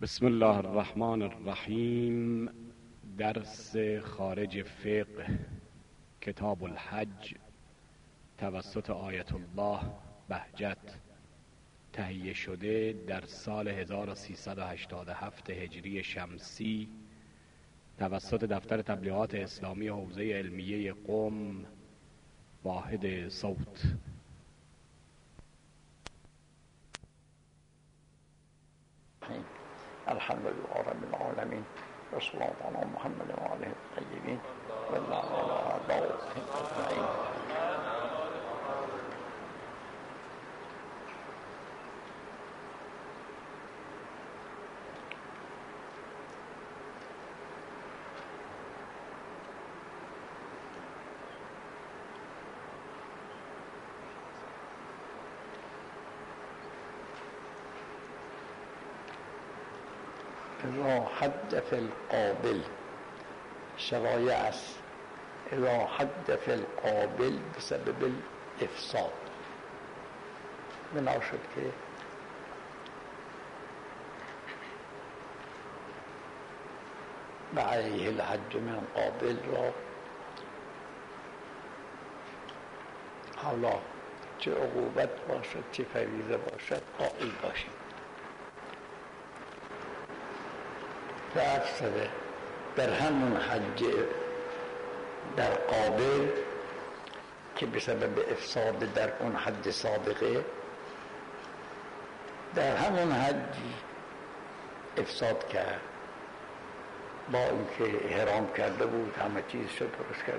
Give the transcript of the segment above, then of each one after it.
بسم الله الرحمن الرحیم. درس خارج فقه کتاب الحج توسط آیت الله بهجت تهیه شده در سال 1387 هجری شمسی توسط دفتر تبلیغات اسلامی حوزه علمیه قم واحد صوت. الحمد لله رب العالمين والصلاة على محمد وآله الطيبين واللعنة على أعدائهم أجمعين. اذا حد في القابل شرایع است. اذا حد في القابل بسبب الافساد بنا شد که بعلیه الحج من قابل را حالا چه عقوبت باشد چه فریضه باشد قائل باشیم. فافسده در همون حج در قابل که بسبب افساد در اون حج سابقه در همون حج افساد کرد، با اینکه احرام کرده بود همه چیز شد درست کرد،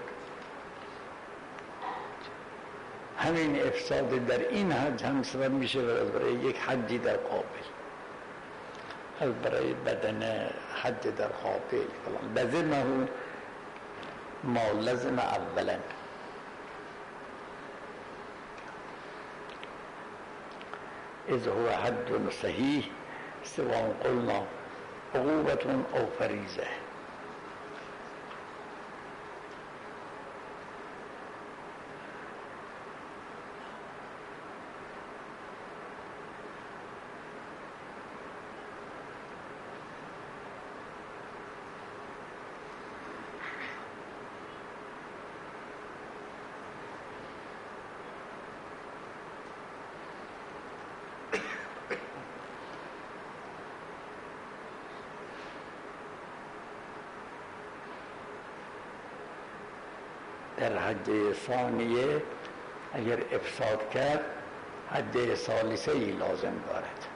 همین افساد در این حج هم سبب میشه برای یک حجی در قابل، از برای بدن حج در قابل لازمه ما لازم اولا. اذ هو حج صحیح سواء قلنا عقوبة او فریضه. در حج ثانیه اگر افساد کرد حج ثالثه ای لازم دارد.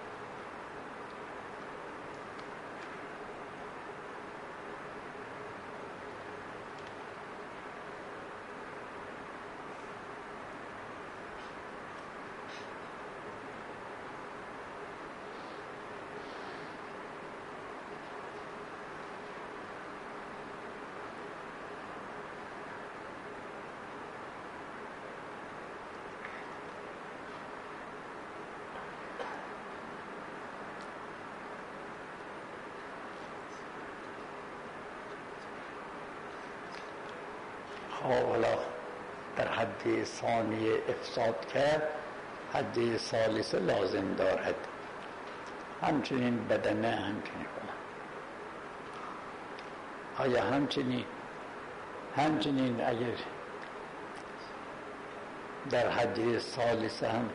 حالا در حد ثانیه افساد کرد حد ثالثه لازم دارد، همچنین بدنه همچنین کنه. آیا همچنین اگر در حد ثالثه هم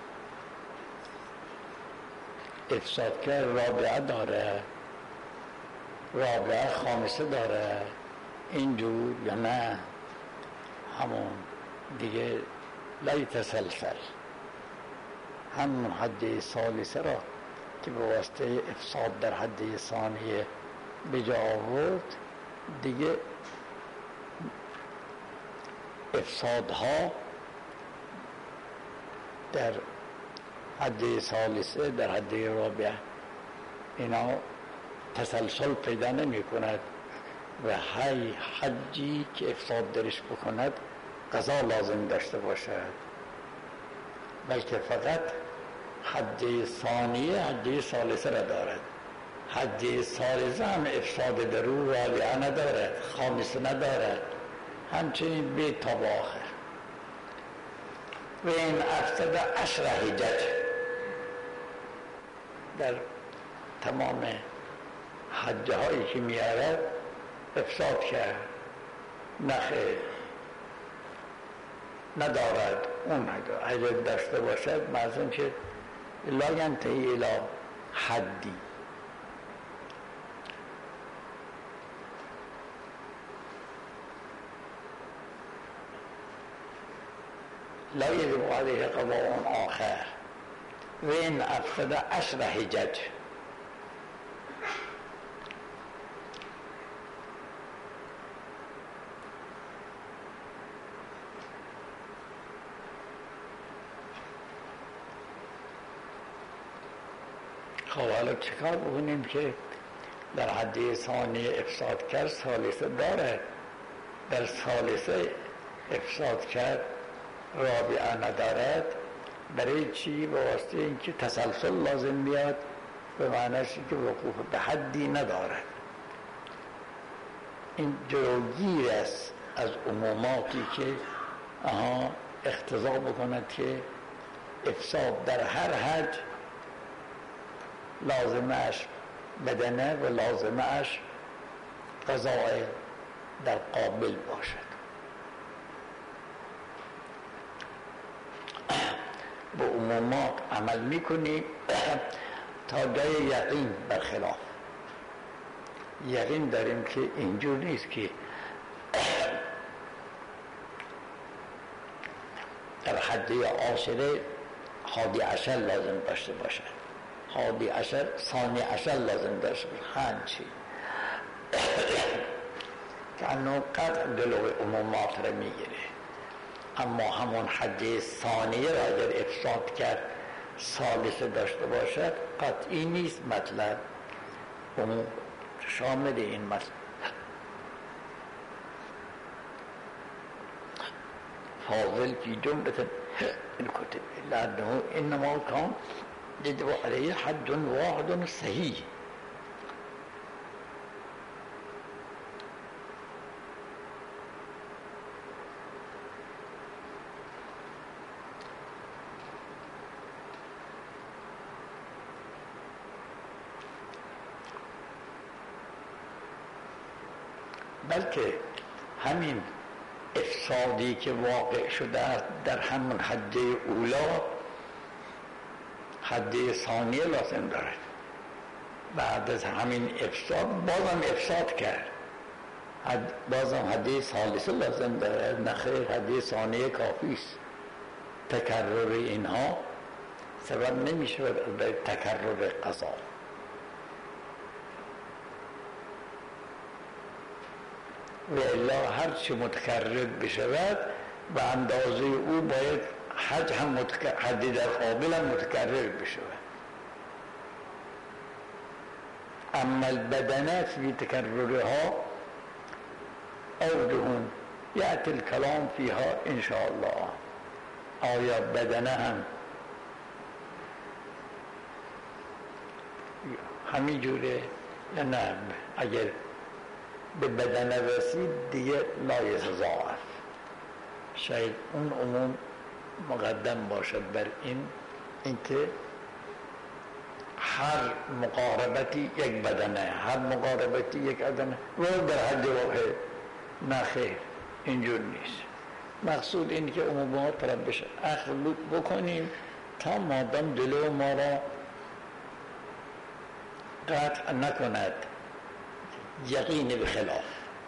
افساد کرد رابعه داره، رابعه خامسه داره اینجور یا نه؟ همون دیگه لا تسلسل همون حد ثالثه را که به واسطه افساد در حد ثانیه به جا آورد دیگه افسادها در حد ثالثه در حد رابعه اینا تسلسل پیدا نمی کند و هی حجی که افساد درش بکند قضا لازم داشته باشد، بلکه فقط حج ثانیه حج ثالثه را دارد. حج ثالثه هم افساد در او رابعه ندارد، خامسه ندارد، همچنین به تا به آخر. و این افسد 10 حجج در تمام حجه هایی که میارد افساد کرد. نخیر، ندارد. اون اگر داشته باشد معلوم که لا ینتهی الی حدی. لا یجب علیه قضاء آخر و این افسد 10 حجج. خب حالا چکار بکنیم که در حد ثانیه افساد کرد ثالثه داره، در ثالثه افساد کرد رابعه ندارد؟ برای چی؟ به واسطه اینکه تسلسل لازم بیاد، به معنیش که وقوف به حدی ندارد. این جلوگیر است از عموماتی که اقتضا بکند که افساد در هر حد لازمش بدنه و لازمش قضاء در قابل باشد. به عمومات عمل میکنیم تا جای یقین برخلاف. یقین داریم که اینجور نیست که در حد عاشره 11 لازم داشته باشد، 11 12 لازم داشته باشد. هنچی که انو قطع دلو عمومات را میگیره. اما همون حد ثانیه را اگر افساد کرد ثالثه داشته باشد قطعی نیست. مطلب شامل این مطلب فاضل فی جملة الكتب لأنه إنما كان يجب عليه حد واحد صحیح. بلکه همین افسادی که واقع شده است در همون حد اولا حد ثانیه لازم دارد. بعد از همین افساد بازم افساد کرد، بازم حد ثالثه لازم دارد. نخیر، حد ثانیه کافی است. تکرر اینها سبب نمی شود برای تکرر قضا. و الا هر چه متکرر بشود به اندازه او باید حج هم حدی در قابل هم متکرر بشود. اما البدنه فی تکررها اوجهون یأتی الکلام فیها انشاءالله. آیا بدنه هم همین جوره یا نه؟ اگر به بدن رسید دیگه لایضاعف. شاید اون عموم مقدم باشد بر اینکه هر مقاربتی یک بدنه، هر مقاربتی یک بدنه و در حد واحد. نخیر، اینجور نیست. مقصود اینه که عمومات طلب بشه اخذ بکنیم تا مادام دل ما را قطع نکند یقین بخلاف.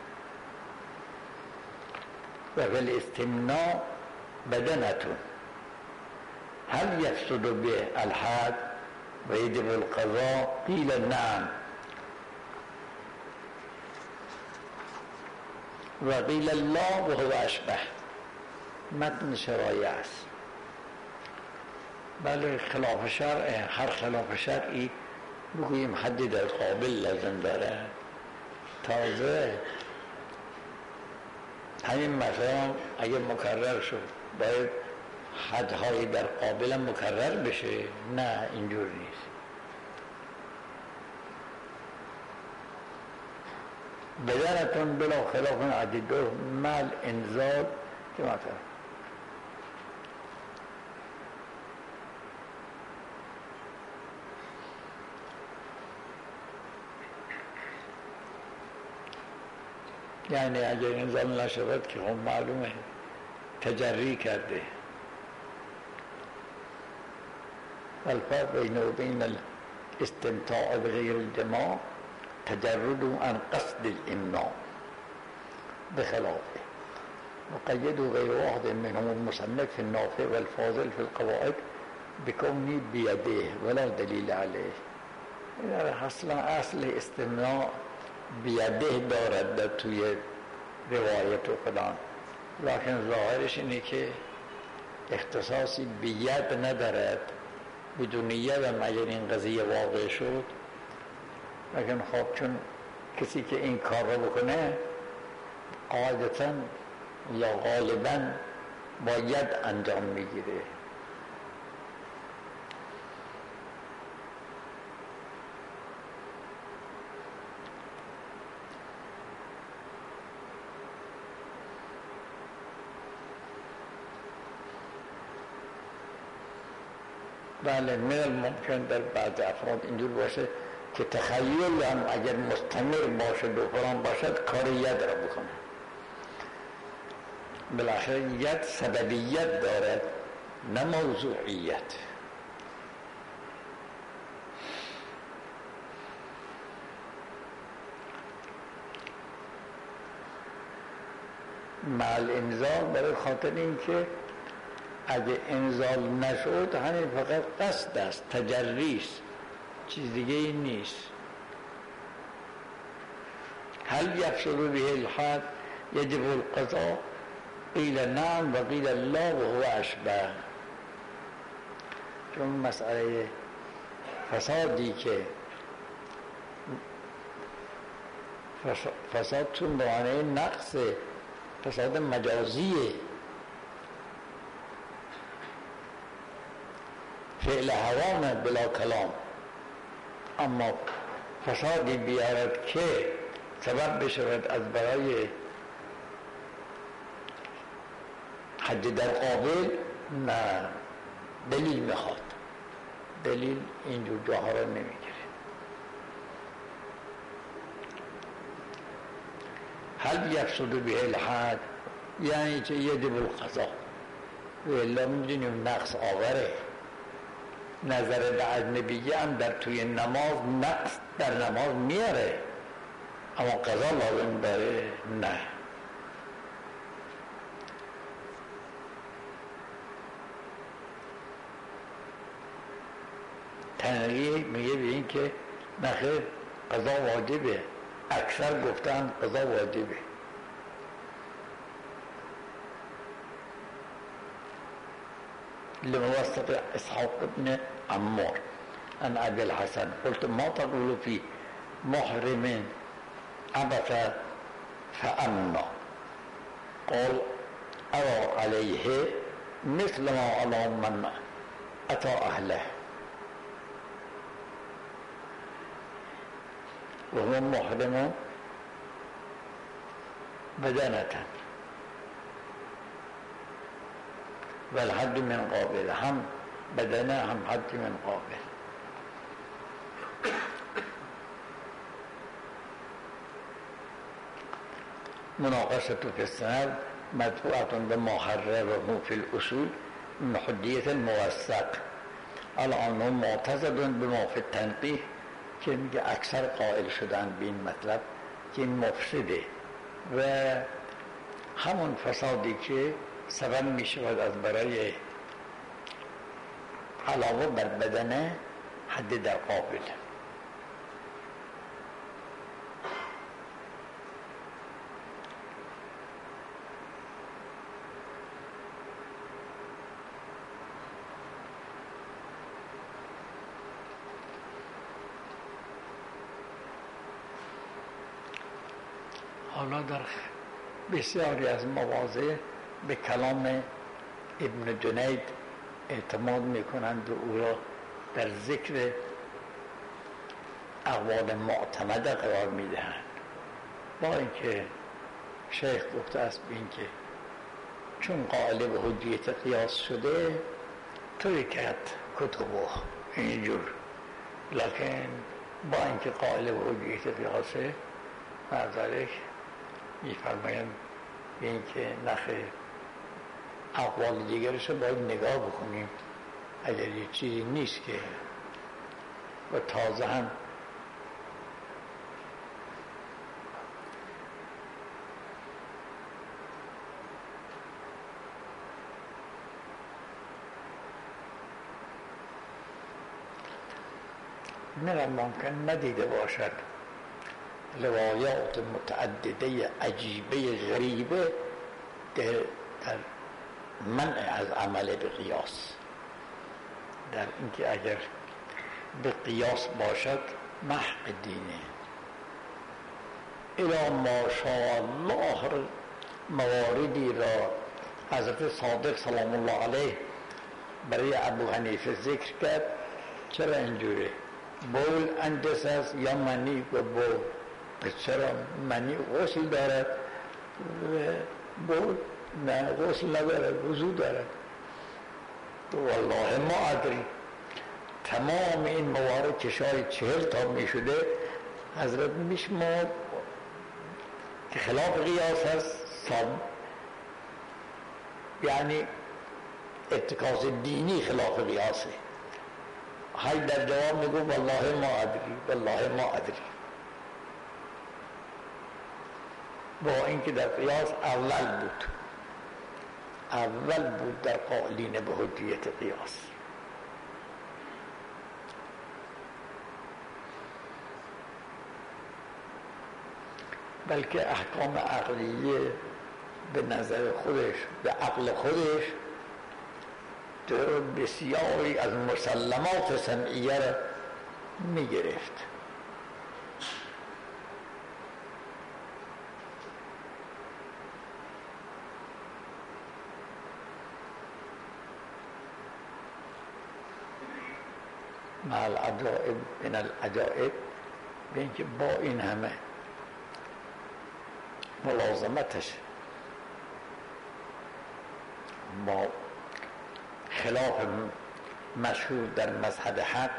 و بالاستمناء بدنتون هل یفسد به الحد و یجب القضاء؟ قیل نعم و قیل الله و هو اشبه. متن شرایع است. بله خلاف شرع، هر خلاف شرعی بگوییم حدی در قابل لازم داره. تازه همین مثلا اگر مکرر شد باید حدهای در قابل مکرر بشه؟ نه، اینجور نیست. بدنتون بلا خلاف عدیده مل انزال که مثلا یعنی اگر انزال نشود که هم معلومه تجری کرده. الفرق بین و بین الاستمتاع بغیر الجماع تجرد عن قصد الامناع بخلافه. وقيده غير واحد منهم المصنف في النافع والفاضل في القواعد بكونه بيده ولا دلیل علیه. اصلا اصل استمناع بیده دارد در توی روایت و فلان، لکن ظاهرش اینه که اختصاصی بید ندارد. بدون ید هم اگر این قضیه واقع شد، لیکن خب چون کسی که این کار رو بکنه قاعدتاً یا غالباً باید انجام میگیره. بله، من الممکن در بعض افراد اینجور باشه که تخیل هم اگر مستمر باشه و فلان باشد کار ید را بکنه. بالاخره ید سببیت دارد نه موضوعیت. مع الانزال برای خاطر این که اگه انزال نشد همین فقط قصد است، تجریست، چیز دیگه این نیست. هل یفسد به الحد یجب القضاء؟ قیل نعم و قیل لا و هو اشبه. چون مسئله فسادی که فساد چون به معنی نقص، فساد مجازیه، فعل حرام بلا کلام، اما فسادی بیارد که سبب بشود از برای حد در قابل، نه، دلیل میخواد. دلیل اینجور جاها را نمیگیره. هل یفسد به الحد یعنی که یجب القضاء، و الا میدونیم نقص آوره. نظر به اجنبی هم در توی نماز نقص در نماز میاره، اما قضا لازم داره نه. تنقیه میگه به این که نخیر قضا واجبه، اکثر گفتن قضا واجبه. لموثق اسحاق ابن عمار عن ابي الحسن قلت ما تقول في محرم عبث فأمنى؟ قال أرى عليه مثل ما على من أتى أهله وهو محرم بدنة والحد من قابل، هم بدنه هم حد من قابل. مناقشة في السند مدفوعة بما حرره في الأصول من حجية الموثق، على أنه معتزد بما في التنقیح، که میگه اکثر قائل شدن به این مطلب که این مفسده و همون فسادی که سبب می شود از برای علاوه بر بدنه حد در قابل. حالا در بسیاری از مواضع به کلام ابن جنید اعتماد میکنند و او را در ذکر اقوال معتمده قرار میدهند، با اینکه شیخ گفته است این که چون قائل به حجیت قیاس شده ترکت کتبه اینجور، لکن با اینکه قائل به حجیت قیاسه مع ذلك میفرمایند به این که نخیر اقوال دیگرش رو باید نگاه بکنیم، اگر یه چیزی نیست که و تازه هم من ممکن ندیده باشد روایات متعدده عجیبه غریبه در منع از عمل به قیاس، در اینکه اگر به قیاس باشد محق دینه. الی ماشاء الله مواردی را حضرت صادق سلام الله علیه برای ابو حنیفه ذکر کرد. چرا اینجوره؟ بول اندس است یا منی و بول؟ چرا منی غسل دارد و بول نه غسل ندارد، وضو دارد؟ والله ما ادری. تمام این موارد که شاید 40 تا می شده حضرت میشمرد که خلاف قیاس هست، یعنی اتکاس دینی خلاف قیاسه. های در جواب میگو والله ما ادری، والله ما ادری، با اینکه در قیاس اول بود در قائلین به حجیت قیاس. بلکه احکام عقلیه به نظر خودش، به عقل خودش بسیاری از مسلمات سمعیه را می گرفت. مع العجائب من العجائب، به اینکه با این همه ملازمتش با خلاف مشهور در مذهب حق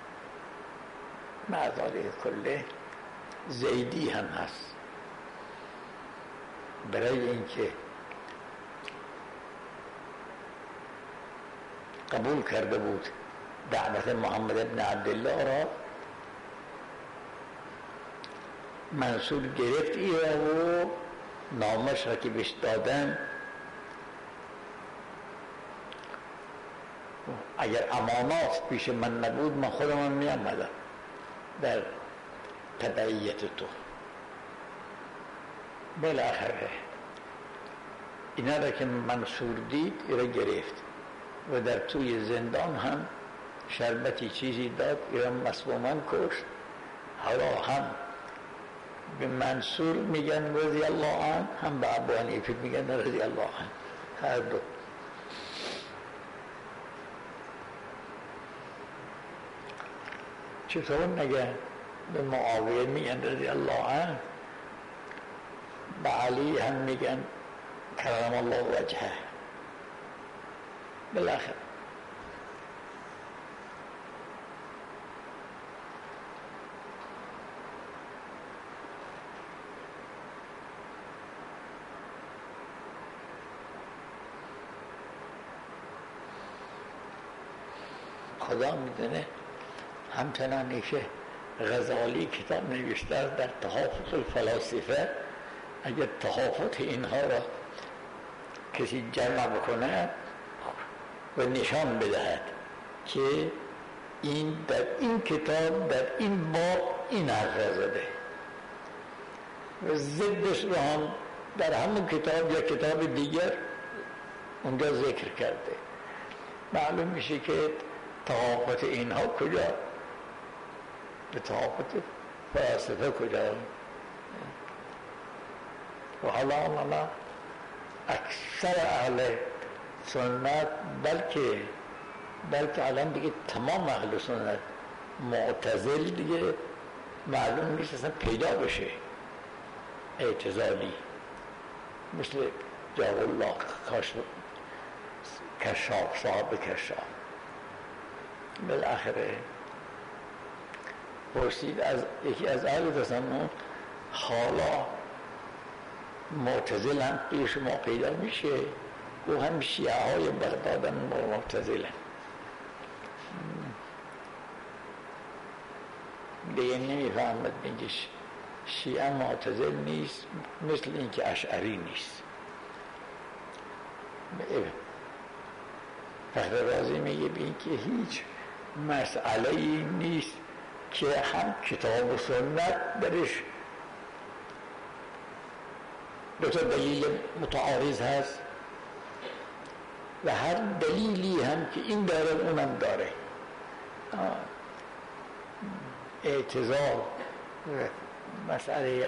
مع ذلك کله زیدی هم هست. برای اینکه قبول کرده بود دعوت محمد ابن عبدالله را، منصور گرفت ایره و نامش را که بهش دادن، اگر امانات پیش من نبود من خودم می آمدم در تبعیت تو. بالاخره اینا را که منصور دید ایره گرفت و در توی زندان هم شربتی چیزی داد، ایره مسموما کشت. حالا هم به منصور میگن رضی الله عنه، هم به ابو حنیفه میگن رضی الله عنه، هر دو. چطور نگه به معاویه میگن رضی الله عنه، به علی هم میگن کرم الله وجهه. بالاخره خدا میدونه. همچنانی که غزالی کتاب نوشته در تحافظ الفلاسفه، اگر تحافظ اینها را کسی جمع بکنه و نشان بدهد که این در این کتاب در این باب این حرف زده و ضدش را هم در همون کتاب یا کتاب دیگر اونجا ذکر کرده، معلوم میشه که تحافظ اینها کجا، به تحافظ فلسفه کجا. و حالا اکثر اهل سنت، بلکه الان دیگه تمام اهل سنت، معتزل دیگه معلوم نیست اصلا پیدا بشه، اعتزالی مثل جار الله کشاف، صاحب کشاف. بالاخره پرسید از یکی از اهل تسنن، حالا معتزل هم توی شما پیدا میشه، او هم شیعه های بغداد هم معتزل هم. دیگه نمیفهمد میگه شیعه معتزل نیست، مثل اینکه اشعری نیست. فخر رازی میگه بین که هیچ مسئله نیست که هم کتاب و سنت درش دو تا دلیل متعارض هست و هر دلیلی هم که این داره اونم داره. اعتزال مسئله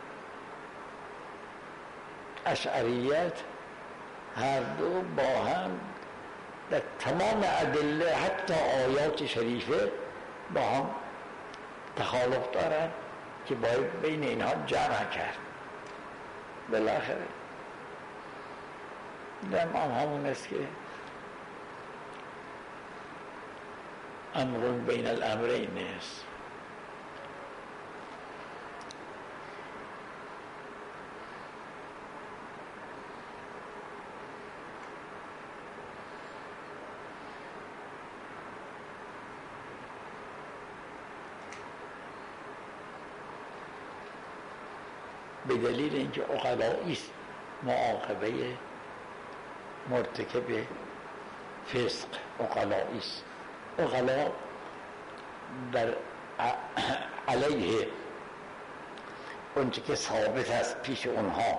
اشعریت هر دو با هم در تمام ادله حتی آیات شریفه با هم تخالف دارن که باید بین اینها جمع کرد. بالاخره دم همون است که امر بین الامرین است. به دلیل اینکه عقلایی است معاقبه مرتکب فسق عقلایی است. عقلا در علیه اونچه که ثابت است پیش اونها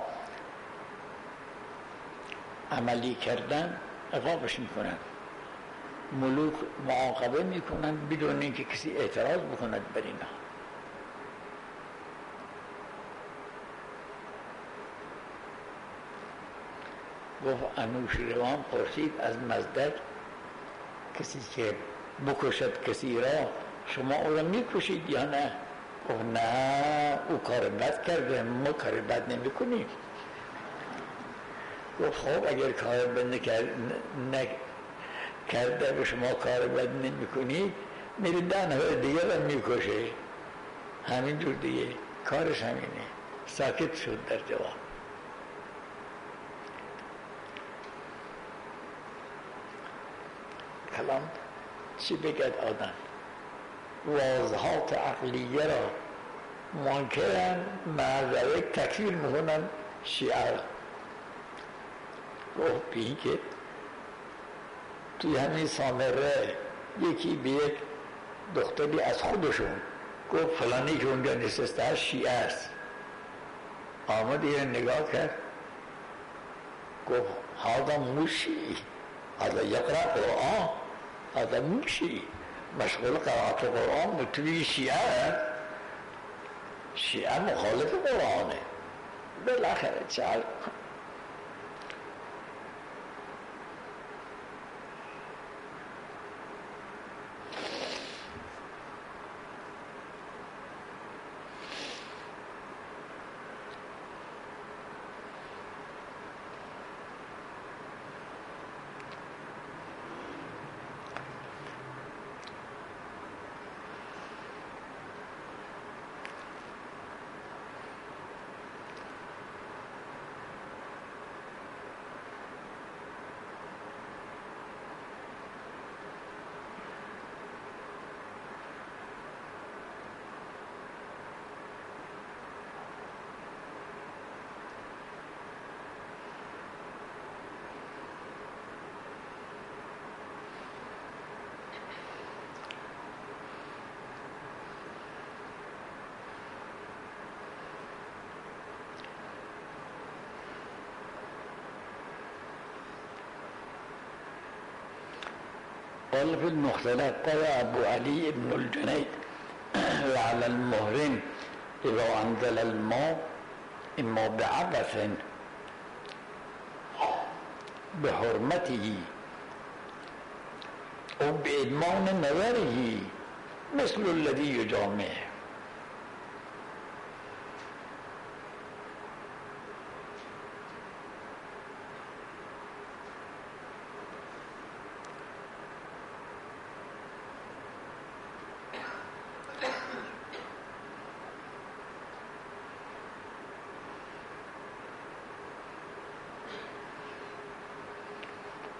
عملی کردن عقابش میکنن. ملوک معاقبه میکنن بدون اینکه کسی اعتراض بکند بر اینها. گفت انوشیروان پرسید از مزدک کسی که بکشد کسی را شما او را میکشید یا نه؟ گفت نه، او کار بد کرده، ما کار بد نمی کنیم. گفت خب اگر کار بد نکرده به شما کار بد نمی کنید میرید 10 نفر دیگه را میکشه. همین جور دیگه کارش همینه. ساکت شد در جواب. کلام چی بگد آدم؟ واضحات عقلیه را منکرن معذره تکفیر میکنن شیعه را. گفت بین که توی همین سامره یکی به یک دختری از خودشون گفت فلانی که اونجا نشسته شیعه است. آمد یه نگاه کرد گفت هذا موشی، هذا یقرأ قرآن، هذا موشی مشغول قرآت قرآن. متوی شیعه مخالف قرآنه. بالاخره چهار قال في المختلف قال أبو علي بن الجنيد وعلى المهرم إذا أنزل الماء إما بعبث بحرمته أو بإدمان نظره مثل الذي يجامعه.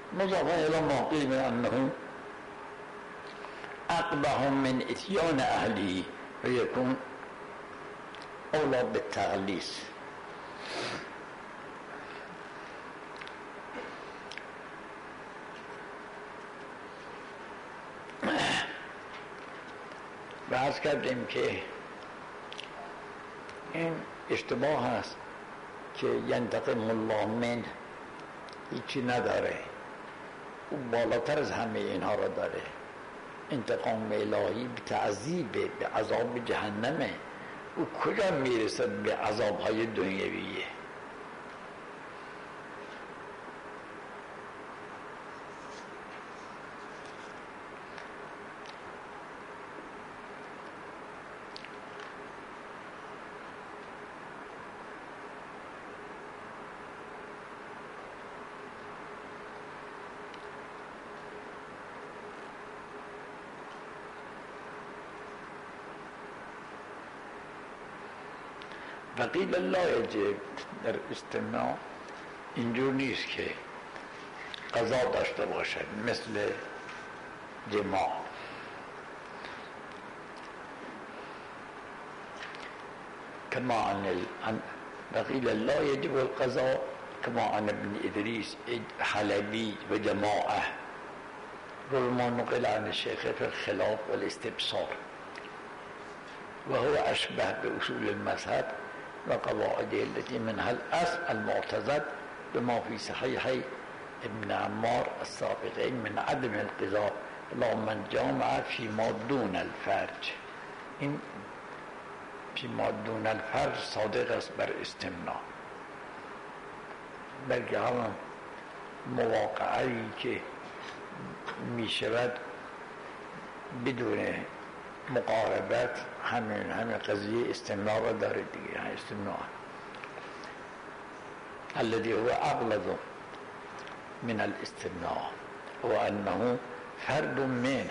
مضافا الى ما قیل انه اقبح من اتیان اهله و یکون اولا بالتغلیظ. و عرض کردیم که این اشتباه هست که ینتقم الله من هیچی نداره، او بالاتر از همه اینها را داره. انتقام الهی به تعذیب، به عذاب جهنمه، او کجا میرسد به عذابهای دنیویه. وقیل لا یجب در استمناء اینجور نیست که قضا داشته باشد مثل جماع. كما عن وقيل لا يجب القضاء كما عن ابن إدريس حلبي وجماعة وما نقل عن الشيخ في الخلاف والاستبصار، وهو أشبه بأصول المذهب وقواعده التي منها الأصل المعتزد بما في صحيحي ابن عمار السابقين من عدم القضاء لا من جامع فيما دون الفرج. این فيما دون الفرج صادق است بر استمناء، بلکه همون مواقعی که می شود بدون مقاربت همین قضیه استمناء را داره دیگه. استمناء الذي هو أغلظ من الاستمناء وأنه فرد منه.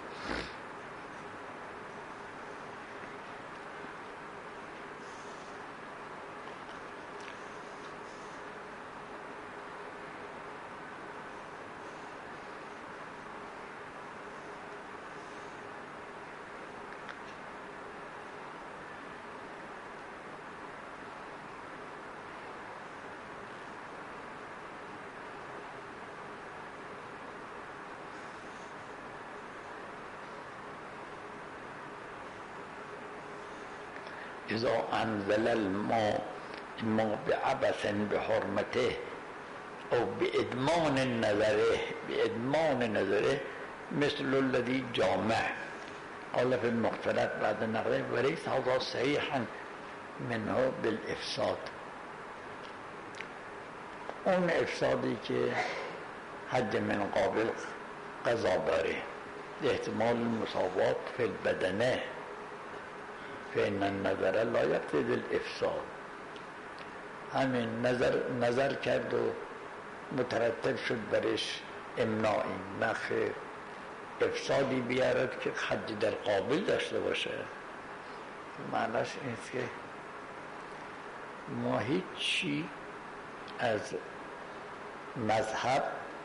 اذا انزل الماء بعبث بحرمته او بادمان نظره مثل الذي جامع قال في المختلف بعد النقل وليس هذا صحيحا منه بالافساد. اون افسادی که حد من قابل قضا داره، احتمال المساوات في البدنه فإن النظر لا يقتضي الافساد. همین نظر کرد و مترتب شد برش امناعی، نخیر افسادی بیارد که حد در قابل داشته باشه. معنیش اینست که ما هیچی از مذهب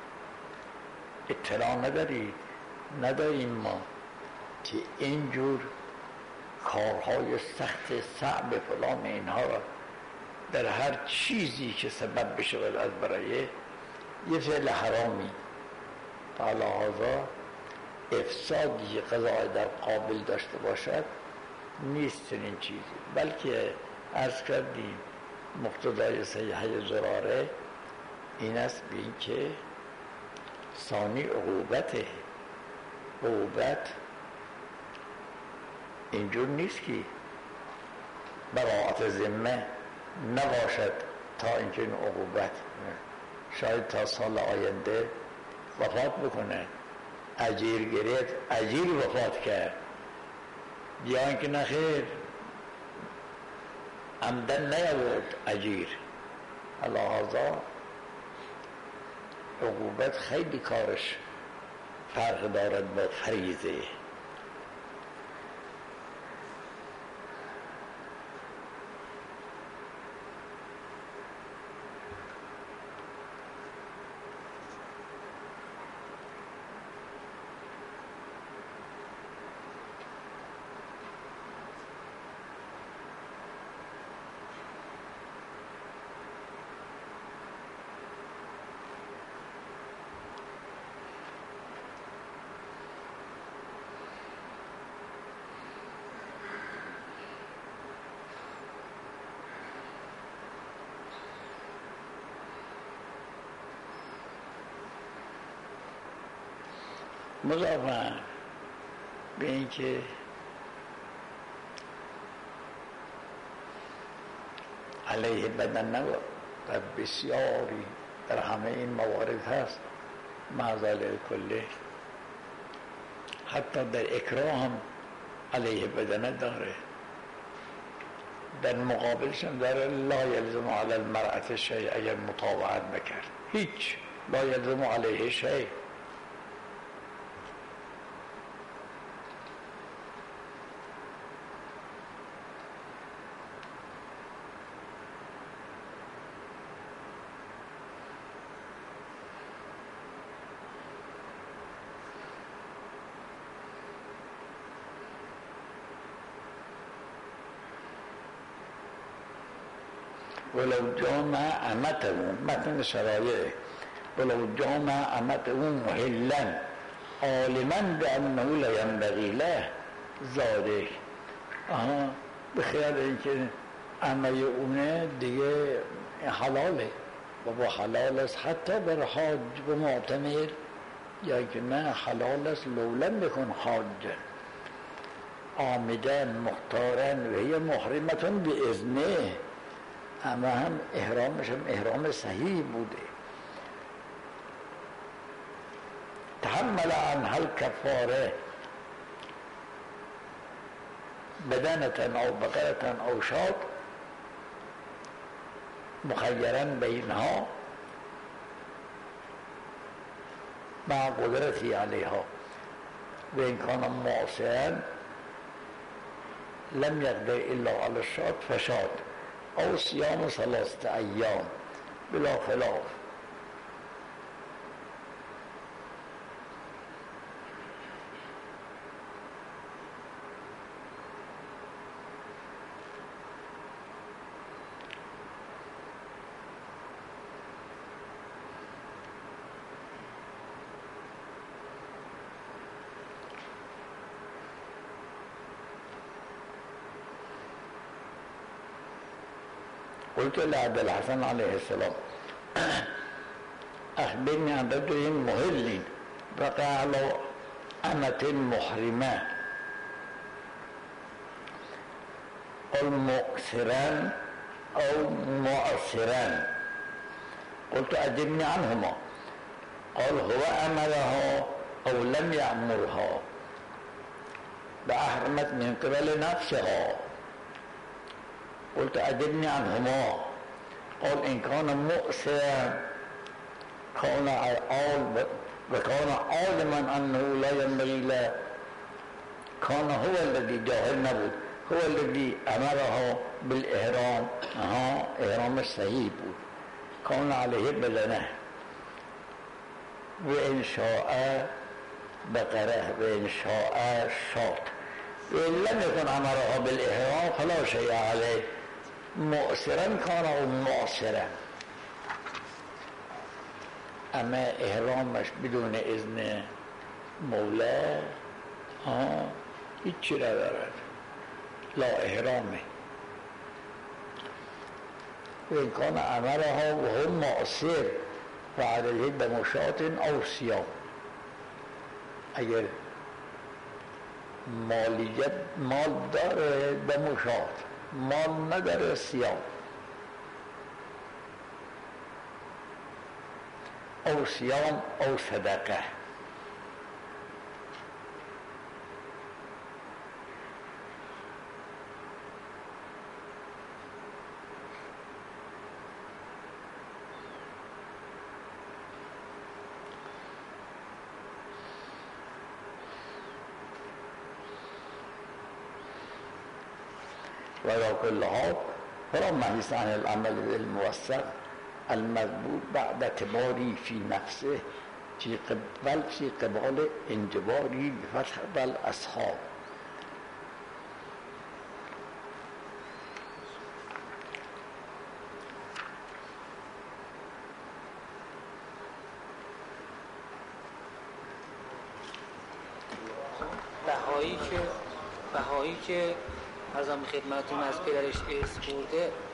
اطلاع نداریم ما که اینجور کارهای سخت صعب فلان اینها را در هر چیزی که سبب بشه از برای یه فعل حرامی لحاظا افسادی قضای در قابل داشته باشد نیست این چیزی، بلکه عرض کردیم مقتضای صحیحه زراره این است بین که ثانی عقوبت اینجور نیست که براعت ذمه نباشد تا اینکه این عقوبت شاید تا سال آینده وفات بکنه، اجیر گرفت اجیر وفات کرد، یا اینکه نخیر عمدن نیاورد اجیر. لحاظا عقوبت خیلی کارش فرق دارد با فریضه. مضافاً به اینکه علیه بدن نبود در بسیاری در همه این موارد هست معذاله کله، حتی در اکراه هم علیه بدن داره، در مقابلش هم داره لا یلزم علی المرأة شیء، اگر مطاوعت بکرد هیچ، لا یلزم علیه شیء. ولو جامع امته، متن شرایع، ولو جامع امته محلا عالما بانه لا ينبغي له زاده، به خیال اینکه امه اونه دیگه حلاله و با حلال است حتی بر حاج و معتمر، یا که نه حلال است لولن بکن حاج عامدن مختارن و هی محرمتون به اذنه، اما هم احرامش هم احرام صحیح بوده. تحمل عنها الكفاره بدنة او بقرة او شاة مخيرا بينها مع قدرته عليها، وإن كان معسرا لم يقدر إلا على الشاة فشاة او صيام 3 أيام بلا خلاف. قلت لعبد الحسن عليه السلام أخبرني عن رجل مهل وقع على أمة محرمة قل مؤثرا أو مؤثرا، قلت أجبني عنهما، قال هو أمرها أو لم يأمرها بأحرمت من قبل نفسها، قلت أجبني عنهما، قال إن كان مؤثرا وكان عالما أنه لا ينبغي له كان هو الذي جاهل نبود، هو الذي أمرها بالإحرام، إحرام الصحيح بود، كان عليه بدنه، وإن شاء بقره وإن شاء شاة، وإن لم يكن أمرها بالإحرام فلا شيء عليه، مؤثرا كان او معسرا. اما احرامش بدون اذن مولا هیچی ندارد، لا احرامه. و این کان امرها و هم معسر فعلیه دم شاة او صیام، اگر مالیت مال داره دم شاة، مال نداره صیام، او صیام او صدقه. وعلى كل حال فلا محيص عن العمل الموثق المضبوط بعد اعتباري في نفسه في قبال انجباري بفتح الأصحاب. بهایی که ارزم خدمتتون از پدرش ارث برده